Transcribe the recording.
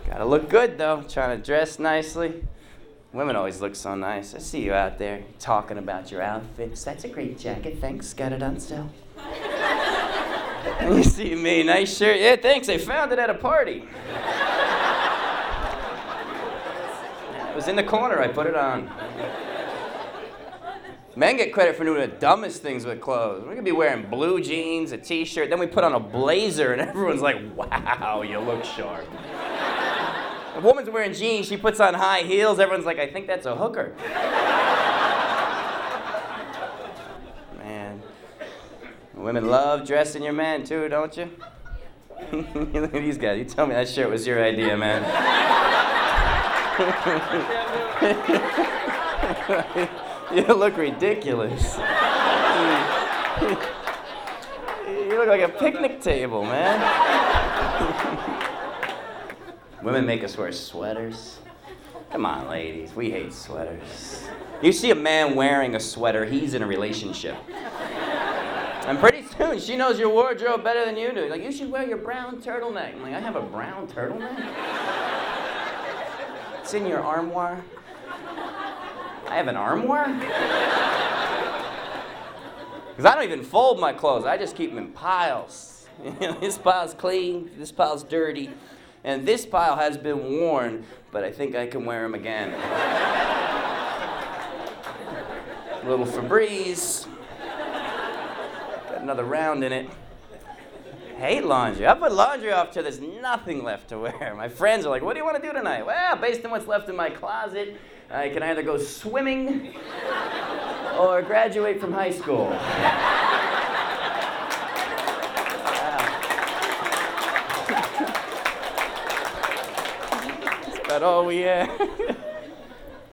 Gotta look good though, trying to dress nicely. Women always look so nice. I see you out there talking about your outfits. That's a great jacket, thanks. Got it on sale. And you see me, nice shirt. Yeah, thanks, I found it at a party. It was in the corner, I put it on. Men get credit for doing the dumbest things with clothes. We could be wearing blue jeans, a t-shirt, then we put on a blazer and everyone's like, wow, you look sharp. A woman's wearing jeans, she puts on high heels, everyone's like, I think that's a hooker. Man, women love dressing your man too, don't you? Look at these guys, you tell me that shirt was your idea, man. You look ridiculous. You look like a picnic table, man. Women make us wear sweaters. Come on, ladies, we hate sweaters. You see a man wearing a sweater, he's in a relationship. And pretty soon, she knows your wardrobe better than you do. Like, you should wear your brown turtleneck. I'm like, I have a brown turtleneck? It's in your armoire. I have an armoire? Because I don't even fold my clothes. I just keep them in piles. This pile's clean, this pile's dirty, and this pile has been worn, but I think I can wear them again. Little Febreze. Got another round in it. Hate laundry. I put laundry off till there's nothing left to wear. My friends are like, what do you want to do tonight? Well, based on what's left in my closet, I can either go swimming or graduate from high school. That's about all we have.